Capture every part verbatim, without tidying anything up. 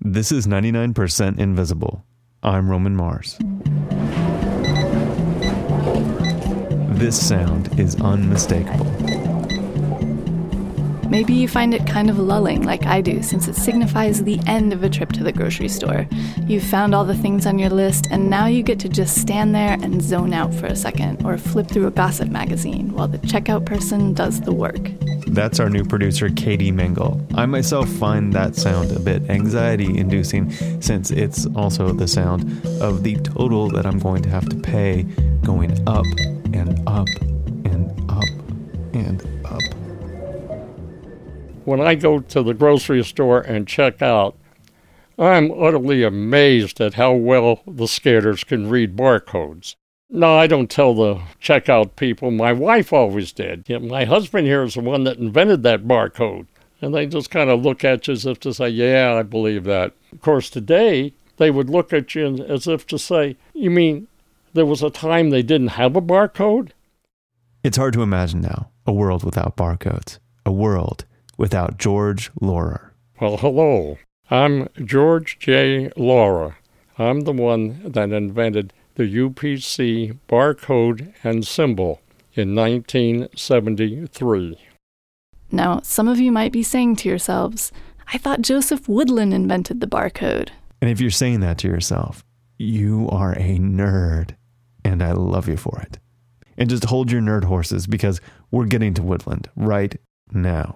This is ninety-nine percent Invisible. I'm Roman Mars. This sound is unmistakable. Maybe you find it kind of lulling like I do, since it signifies the end of a trip to the grocery store. You've found all the things on your list, and now you get to just stand there and zone out for a second, or flip through a gossip magazine while the checkout person does the work. That's our new producer, Katie Mingle. I myself find that sound a bit anxiety-inducing, since it's also the sound of the total that I'm going to have to pay going up and up and up and up. When I go to the grocery store and check out, I'm utterly amazed at how well the scanners can read barcodes. No, I don't tell the checkout people. My wife always did. Yeah, my husband here is the one that invented that barcode. And they just kind of look at you as if to say, yeah, I believe that. Of course, today, they would look at you as if to say, you mean there was a time they didn't have a barcode? It's hard to imagine now, a world without barcodes. A world without George Laurer. Well, hello. I'm George J. Laurer. I'm the one that invented the U P C barcode and symbol in nineteen seventy-three. Now, some of you might be saying to yourselves, I thought Joseph Woodland invented the barcode. And if you're saying that to yourself, you are a nerd, and I love you for it. And just hold your nerd horses, because we're getting to Woodland right now.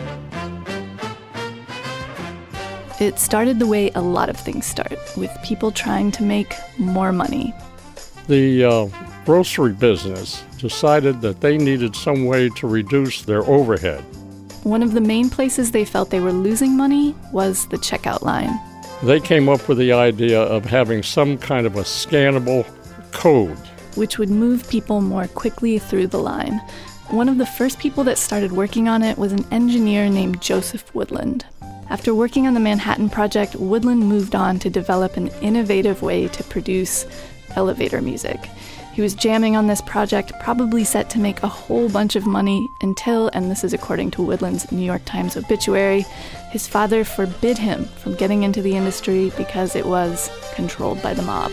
It started the way a lot of things start, with people trying to make more money. The uh, grocery business decided that they needed some way to reduce their overhead. One of the main places they felt they were losing money was the checkout line. They came up with the idea of having some kind of a scannable code, which would move people more quickly through the line. One of the first people that started working on it was an engineer named Joseph Woodland. After working on the Manhattan Project, Woodland moved on to develop an innovative way to produce elevator music. He was jamming on this project, probably set to make a whole bunch of money until, and this is according to Woodland's New York Times obituary, his father forbid him from getting into the industry because it was controlled by the mob.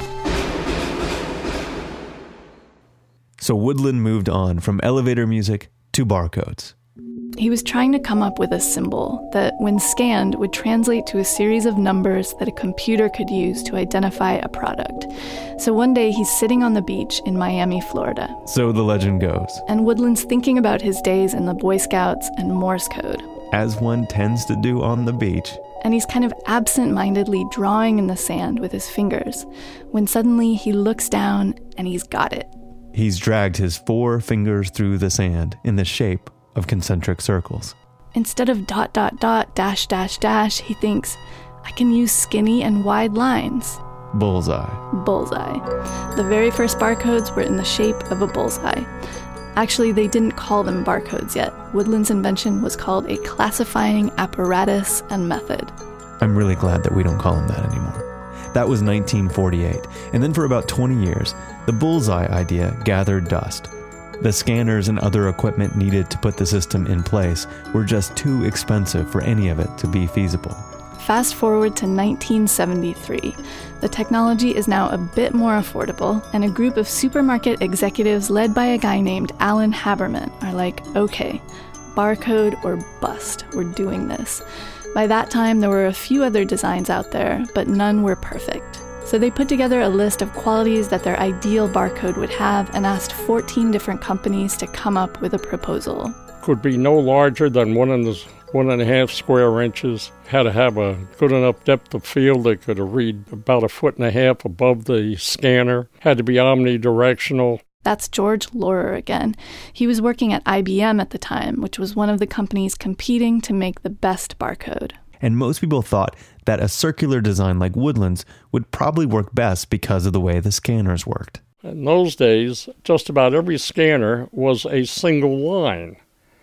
So Woodland moved on from elevator music to barcodes. He was trying to come up with a symbol that, when scanned, would translate to a series of numbers that a computer could use to identify a product. So one day he's sitting on the beach in Miami, Florida. So the legend goes. And Woodland's thinking about his days in the Boy Scouts and Morse code. As one tends to do on the beach. And he's kind of absent-mindedly drawing in the sand with his fingers, when suddenly he looks down and he's got it. He's dragged his four fingers through the sand in the shape of concentric circles. Instead of dot, dot, dot, dash, dash, dash, he thinks, I can use skinny and wide lines. Bullseye. Bullseye. The very first barcodes were in the shape of a bullseye. Actually, they didn't call them barcodes yet. Woodland's invention was called a classifying apparatus and method. I'm really glad that we don't call them that anymore. That was nineteen forty-eight. And then for about twenty years, the bullseye idea gathered dust. The scanners and other equipment needed to put the system in place were just too expensive for any of it to be feasible. Fast forward to nineteen seventy-three. The technology is now a bit more affordable, and a group of supermarket executives led by a guy named Alan Haberman are like, okay, barcode or bust, we're doing this. By that time, there were a few other designs out there, but none were perfect. So they put together a list of qualities that their ideal barcode would have and asked fourteen different companies to come up with a proposal. Could be no larger than one and, a, one and a half square inches. Had to have a good enough depth of field that could read about a foot and a half above the scanner. Had to be omnidirectional. That's George Laurer again. He was working at I B M at the time, which was one of the companies competing to make the best barcode. And most people thought that a circular design like Woodland's would probably work best because of the way the scanners worked. In those days, just about every scanner was a single line.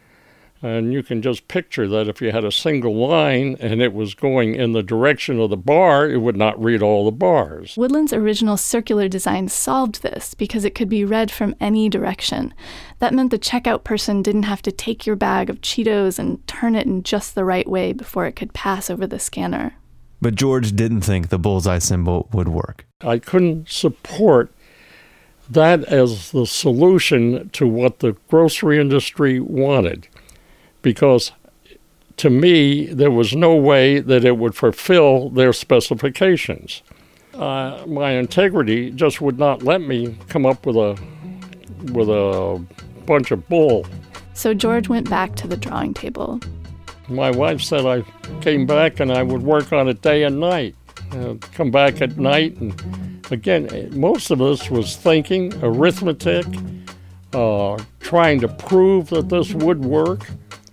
And you can just picture that if you had a single line and it was going in the direction of the bar, it would not read all the bars. Woodland's original circular design solved this because it could be read from any direction. That meant the checkout person didn't have to take your bag of Cheetos and turn it in just the right way before it could pass over the scanner. But George didn't think the bullseye symbol would work. I couldn't support that as the solution to what the grocery industry wanted, because to me, there was no way that it would fulfill their specifications. Uh, my integrity just would not let me come up with a with a bunch of bull. So George went back to the drawing table. My wife said I came back and I would work on it day and night. Uh, come back at night, and again, most of this was thinking, arithmetic, uh, trying to prove that this would work.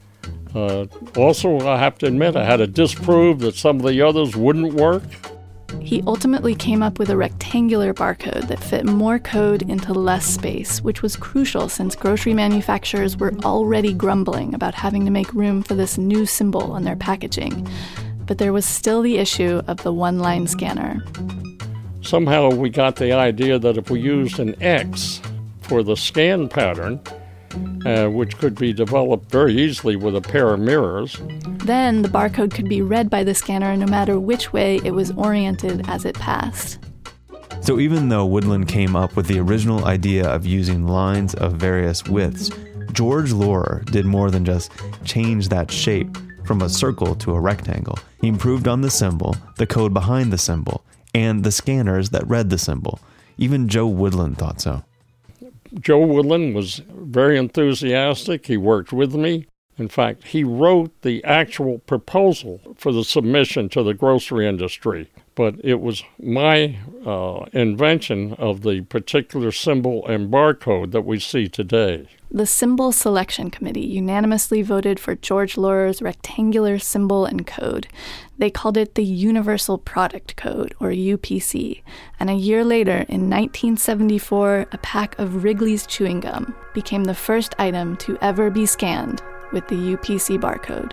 Uh, also, I have to admit, I had to disprove that some of the others wouldn't work. He ultimately came up with a rectangular barcode that fit more code into less space, which was crucial since grocery manufacturers were already grumbling about having to make room for this new symbol on their packaging. But there was still the issue of the one-line scanner. Somehow we got the idea that if we used an X for the scan pattern, uh, which could be developed very easily with a pair of mirrors, then the barcode could be read by the scanner no matter which way it was oriented as it passed. So even though Woodland came up with the original idea of using lines of various widths, George Laurer did more than just change that shape from a circle to a rectangle. He improved on the symbol, the code behind the symbol, and the scanners that read the symbol. Even Joe Woodland thought so. Joe Woodland was very enthusiastic. He worked with me. In fact, he wrote the actual proposal for the submission to the grocery industry. But it was my uh, invention of the particular symbol and barcode that we see today. The Symbol Selection Committee unanimously voted for George Laurer's rectangular symbol and code. They called it the Universal Product Code, or U P C. And a year later, in nineteen seventy-four, a pack of Wrigley's chewing gum became the first item to ever be scanned with the U P C barcode.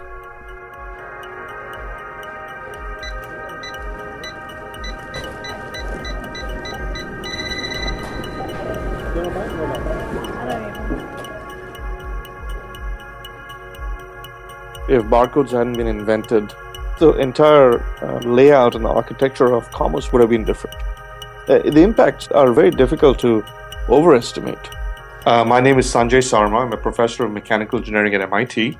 If barcodes hadn't been invented, the entire uh, layout and the architecture of commerce would have been different. Uh, the impacts are very difficult to overestimate. Uh, my name is Sanjay Sarma. I'm a professor of mechanical engineering at M I T.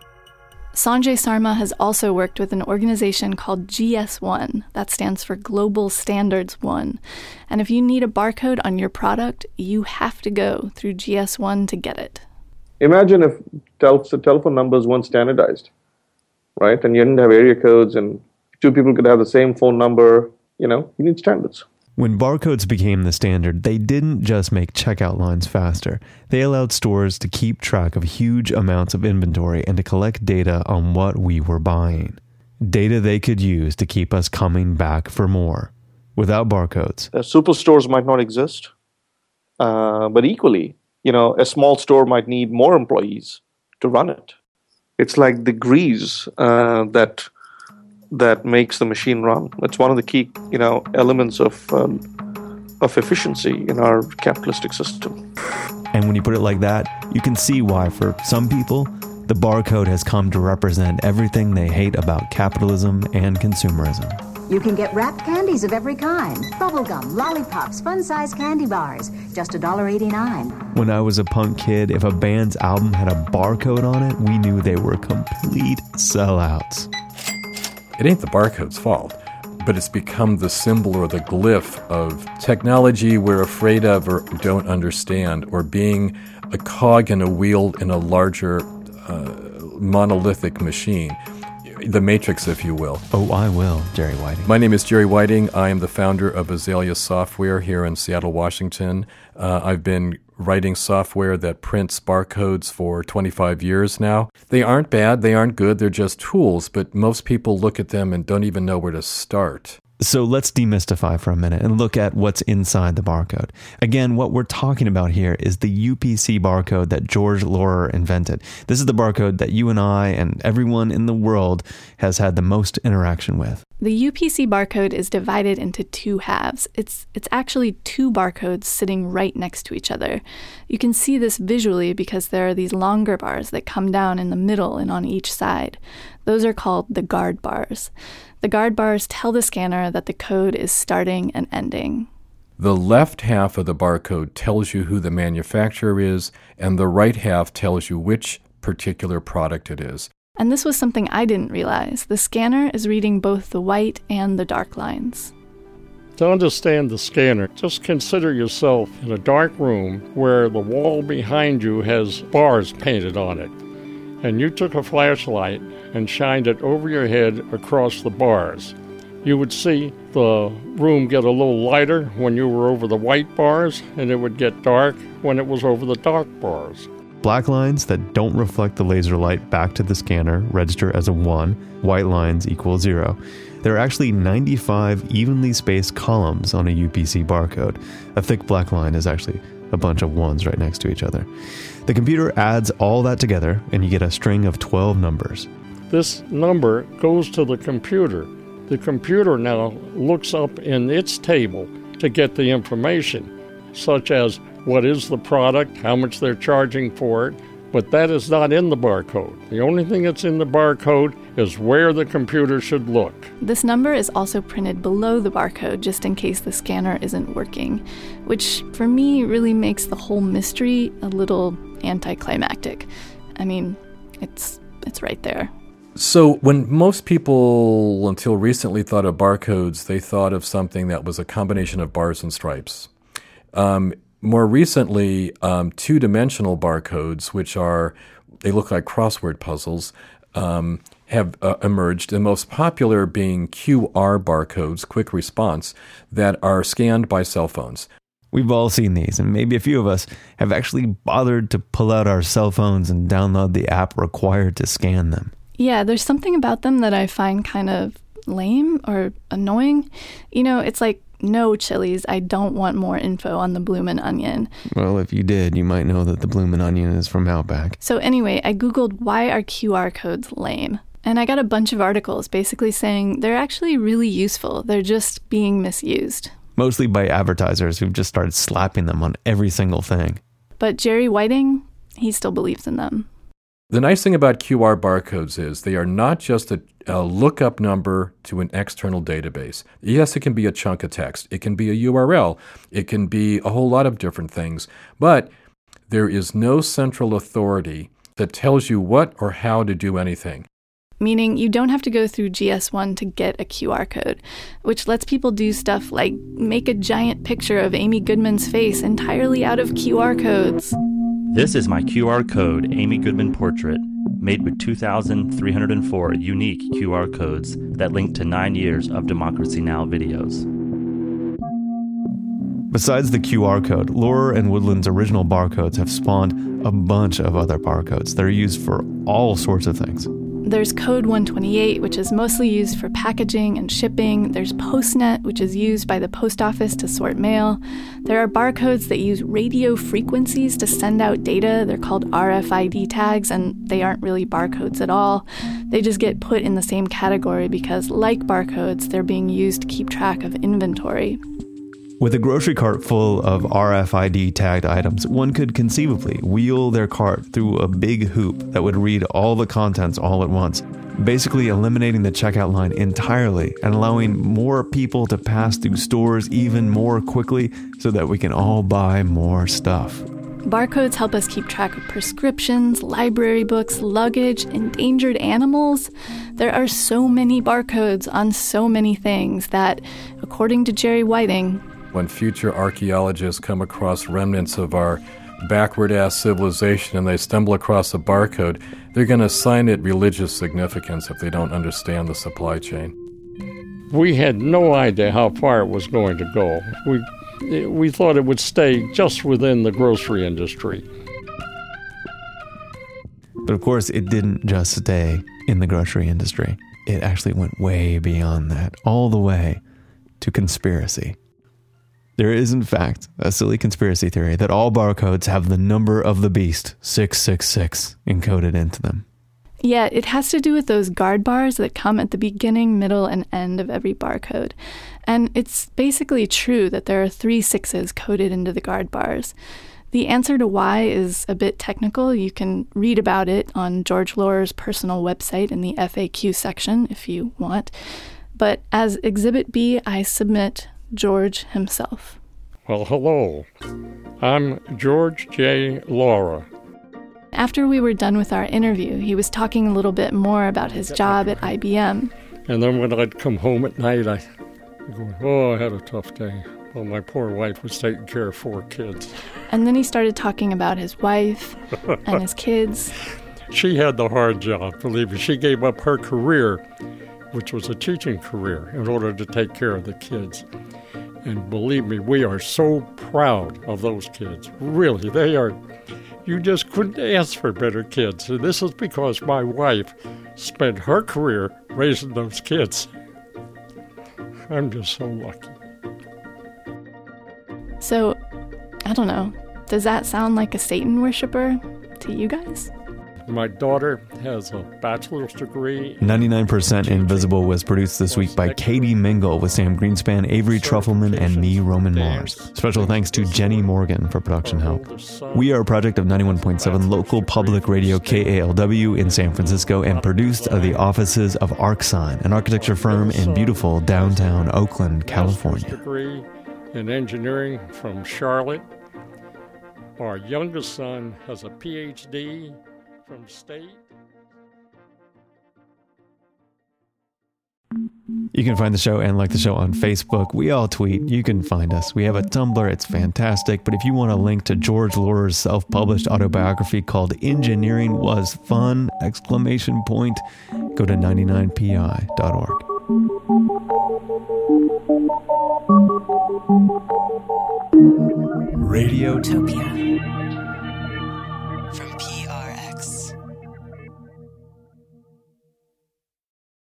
Sanjay Sarma has also worked with an organization called G S one. That stands for Global Standards One. And if you need a barcode on your product, you have to go through G S one to get it. Imagine if tel- the telephone numbers weren't standardized, right? And you didn't have area codes and two people could have the same phone number. You know, you need standards. When barcodes became the standard, they didn't just make checkout lines faster. They allowed stores to keep track of huge amounts of inventory and to collect data on what we were buying. Data they could use to keep us coming back for more. Without barcodes, Uh, superstores might not exist, uh, but equally, you know, a small store might need more employees to run it. It's like the grease uh, that that makes the machine run. It's one of the key, you know, elements of um, of efficiency in our capitalistic system. and when you put it like that, you can see why for some people, the barcode has come to represent everything they hate about capitalism and consumerism. You can get wrapped candies of every kind. Bubblegum, lollipops, fun-sized candy bars. Just one dollar eighty-nine. When I was a punk kid, if a band's album had a barcode on it, we knew they were complete sellouts. It ain't the barcode's fault, but it's become the symbol or the glyph of technology we're afraid of or don't understand, or being a cog in a wheel in a larger uh, monolithic machine. The Matrix, if you will. Oh, I will, Jerry Whiting. My name is Jerry Whiting. I am the founder of Azalea Software here in Seattle, Washington. Uh, I've been writing software that prints barcodes for twenty-five years now. They aren't bad, they aren't good, they're just tools, but most people look at them and don't even know where to start. So let's demystify for a minute and look at what's inside the barcode. Again, what we're talking about here is the U P C barcode that George Laurer invented. This is the barcode that you and I and everyone in the world has had the most interaction with. The U P C barcode is divided into two halves. It's it's actually two barcodes sitting right next to each other. You can see this visually because there are these longer bars that come down in the middle and on each side. Those are called the guard bars. The guard bars tell the scanner that the code is starting and ending. The left half of the barcode tells you who the manufacturer is, and the right half tells you which particular product it is. And this was something I didn't realize. The scanner is reading both the white and the dark lines. To understand the scanner, just consider yourself in a dark room where the wall behind you has bars painted on it. And you took a flashlight and shined it over your head across the bars. You would see the room get a little lighter when you were over the white bars, and it would get dark when it was over the dark bars. Black lines that don't reflect the laser light back to the scanner register as a one, white lines equal zero. There are actually ninety-five evenly spaced columns on a U P C barcode. A thick black line is actually a bunch of ones right next to each other. The computer adds all that together, and you get a string of twelve numbers. This number goes to the computer. The computer now looks up in its table to get the information, such as what is the product, how much they're charging for it, but that is not in the barcode. The only thing that's in the barcode is where the computer should look. This number is also printed below the barcode just in case the scanner isn't working, which for me really makes the whole mystery a little anticlimactic. I mean, it's it's right there. So when most people until recently thought of barcodes, they thought of something that was a combination of bars and stripes. Um, more recently, um, two-dimensional barcodes, which are, they look like crossword puzzles, um, have uh, emerged, the most popular being Q R barcodes, quick response, that are scanned by cell phones. We've all seen these, and maybe a few of us have actually bothered to pull out our cell phones and download the app required to scan them. Yeah, there's something about them that I find kind of lame or annoying. You know, it's like, no, Chili's, I don't want more info on the Bloomin' Onion. Well, if you did, you might know that the Bloomin' Onion is from Outback. So anyway, I Googled why are Q R codes lame? And I got a bunch of articles basically saying they're actually really useful. They're just being misused. Mostly by advertisers who've just started slapping them on every single thing. But Jerry Whiting, he still believes in them. The nice thing about Q R barcodes is they are not just a, a lookup number to an external database. Yes, it can be a chunk of text. It can be a U R L. It can be a whole lot of different things. But there is no central authority that tells you what or how to do anything. Meaning you don't have to go through G S one to get a Q R code, which lets people do stuff like make a giant picture of Amy Goodman's face entirely out of Q R codes. This is my Q R code Amy Goodman portrait, made with two thousand three hundred four unique Q R codes that link to nine years of Democracy Now! Videos. Besides the Q R code, Lorer and Woodland's original barcodes have spawned a bunch of other barcodes that are used for all sorts of things. There's Code one twenty-eight, which is mostly used for packaging and shipping. There's PostNet, which is used by the post office to sort mail. There are barcodes that use radio frequencies to send out data. They're called R F I D tags, and they aren't really barcodes at all. They just get put in the same category because, like barcodes, they're being used to keep track of inventory. With a grocery cart full of R F I D tagged items, one could conceivably wheel their cart through a big hoop that would read all the contents all at once, basically eliminating the checkout line entirely and allowing more people to pass through stores even more quickly so that we can all buy more stuff. Barcodes help us keep track of prescriptions, library books, luggage, endangered animals. There are so many barcodes on so many things that, according to Jerry Whiting, when future archaeologists come across remnants of our backward-ass civilization and they stumble across a barcode, they're going to assign it religious significance if they don't understand the supply chain. We had no idea how far it was going to go. We, we thought it would stay just within the grocery industry. But of course, it didn't just stay in the grocery industry. It actually went way beyond that, all the way to conspiracy. There is, in fact, a silly conspiracy theory that all barcodes have the number of the beast, six six six, encoded into them. Yeah, it has to do with those guard bars that come at the beginning, middle, and end of every barcode. And it's basically true that there are three sixes coded into the guard bars. The answer to why is a bit technical. You can read about it on George Lorer's personal website in the F A Q section if you want. But as Exhibit B, I submit George himself. Well, hello. I'm George J. Laura. After we were done with our interview, he was talking a little bit more about his job at I B M. And then when I'd come home at night, I'd go, oh, I had a tough day. Well, my poor wife was taking care of four kids. And then he started talking about his wife and his kids. She had the hard job, believe me. She gave up her career, which was a teaching career, in order to take care of the kids. And believe me, we are so proud of those kids. Really, they are... You just couldn't ask for better kids. And this is because my wife spent her career raising those kids. I'm just so lucky. So, I don't know, does that sound like a Satan worshiper to you guys? My daughter has a bachelor's degree. ninety-nine percent Invisible was produced this week by Katie Mingle with Sam Greenspan, Avery Trufelman, and me, Roman Mars. Special thanks to Jenny Morgan for production help. We are a project of ninety-one point seven local public radio K A L W in San Francisco and produced at the offices of ArcSign, an architecture firm in beautiful downtown Oakland, California. Degree in engineering from Charlotte. Our youngest son has a P H D from State. You can find the show and like the show on Facebook. We all tweet. You can find us. We have a Tumblr. It's fantastic. But if you want a link to George Laura's self-published autobiography called Engineering Was Fun, exclamation point, go to ninety-nine P I dot org. Radiotopia.